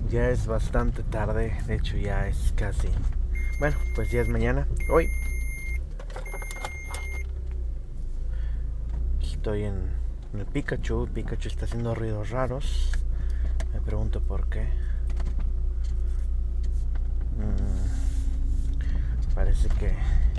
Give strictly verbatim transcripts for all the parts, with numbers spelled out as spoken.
Ya es bastante tarde, de hecho ya es casi... Bueno, pues ya es mañana. Hoy estoy en, en el Pikachu. Pikachu está haciendo ruidos raros. Me pregunto por qué. Mm, parece que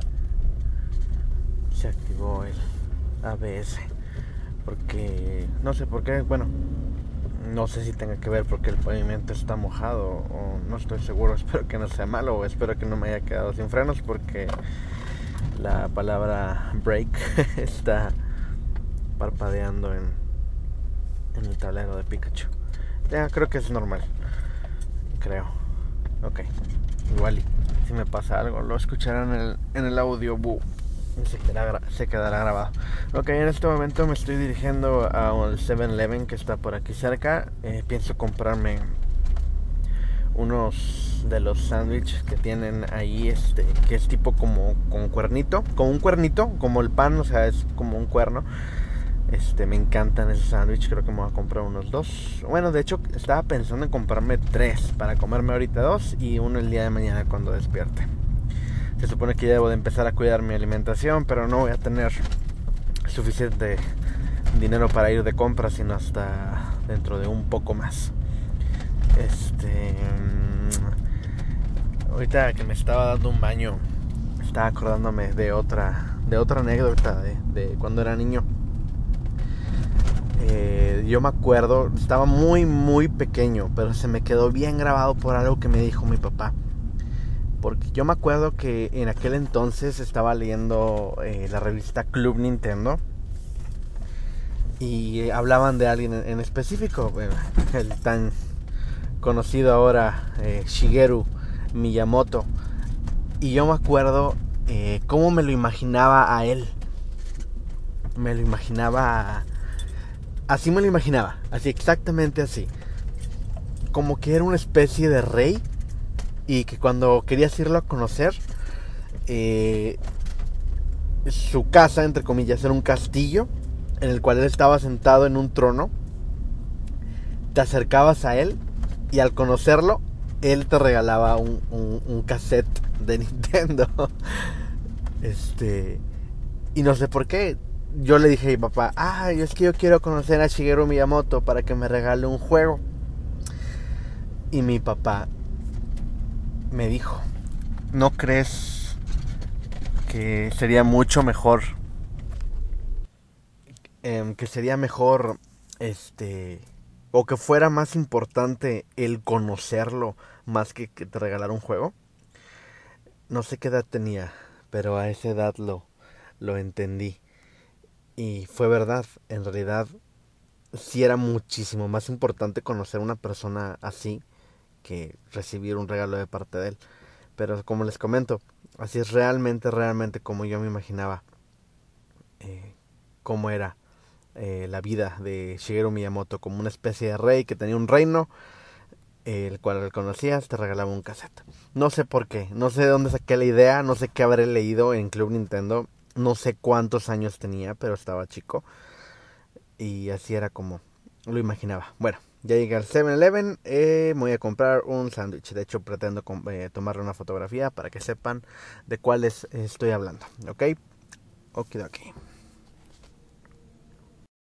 se activó el A B S. Porque... No sé por qué, bueno... No sé si tenga que ver porque el pavimento está mojado o no estoy seguro. Espero que no sea malo o espero que no me haya quedado sin frenos porque la palabra break está parpadeando en, en el tablero de Pikachu. Ya creo que es normal, creo. Ok, igual y si me pasa algo lo escucharán en el, en el audio. Buh. Se quedará, se quedará grabado. Ok, en este momento me estoy dirigiendo a un seven eleven que está por aquí cerca. Eh, pienso comprarme unos de los sándwiches que tienen ahí, este, que es tipo como con cuernito, como un cuernito, como el pan, o sea, es como un cuerno. Este, me encantan esos sándwiches, creo que me voy a comprar unos dos. Bueno, de hecho, estaba pensando en comprarme tres para comerme ahorita dos y uno el día de mañana cuando despierte. Se supone que ya debo de empezar a cuidar mi alimentación, pero no voy a tener suficiente dinero para ir de compras, sino hasta dentro de un poco más. Este, ahorita que me estaba dando un baño, estaba acordándome de otra, de otra anécdota de, de cuando era niño. Eh, yo me acuerdo, estaba muy muy pequeño, pero se me quedó bien grabado por algo que me dijo mi papá. Porque yo me acuerdo que en aquel entonces estaba leyendo eh, la revista Club Nintendo y eh, hablaban de alguien en, en específico, bueno, el tan conocido ahora eh, Shigeru Miyamoto. Y yo me acuerdo eh, cómo me lo imaginaba a él. Me lo imaginaba... Así me lo imaginaba, así exactamente así. Como que era una especie de rey y que cuando querías irlo a conocer, eh, su casa, entre comillas, era un castillo en el cual él estaba sentado en un trono. Te acercabas a él y al conocerlo, él te regalaba un, un, un cassette de Nintendo. Este. Y no sé por qué. Yo le dije a mi papá, ah, es que yo quiero conocer a Shigeru Miyamoto para que me regale un juego. Y mi papá me dijo, ¿no crees que sería mucho mejor, eh, que sería mejor, este, o que fuera más importante el conocerlo más que que te regalara un juego? No sé qué edad tenía, pero a esa edad lo, lo entendí. Y fue verdad, en realidad sí era muchísimo más importante conocer a una persona así que recibir un regalo de parte de él. Pero como les comento, así es realmente, realmente como yo me imaginaba eh, cómo era eh, la vida de Shigeru Miyamoto, como una especie de rey que tenía un reino, eh, el cual al conocías te regalaba un cassette. No sé por qué, no sé de dónde saqué la idea, no sé qué habré leído en Club Nintendo, no sé cuántos años tenía, pero estaba chico y así era como lo imaginaba. Bueno, ya llegué al seven eleven, eh, me voy a comprar un sándwich. De hecho, pretendo eh, tomarle una fotografía para que sepan de cuáles estoy hablando. ¿Ok? Okidoki.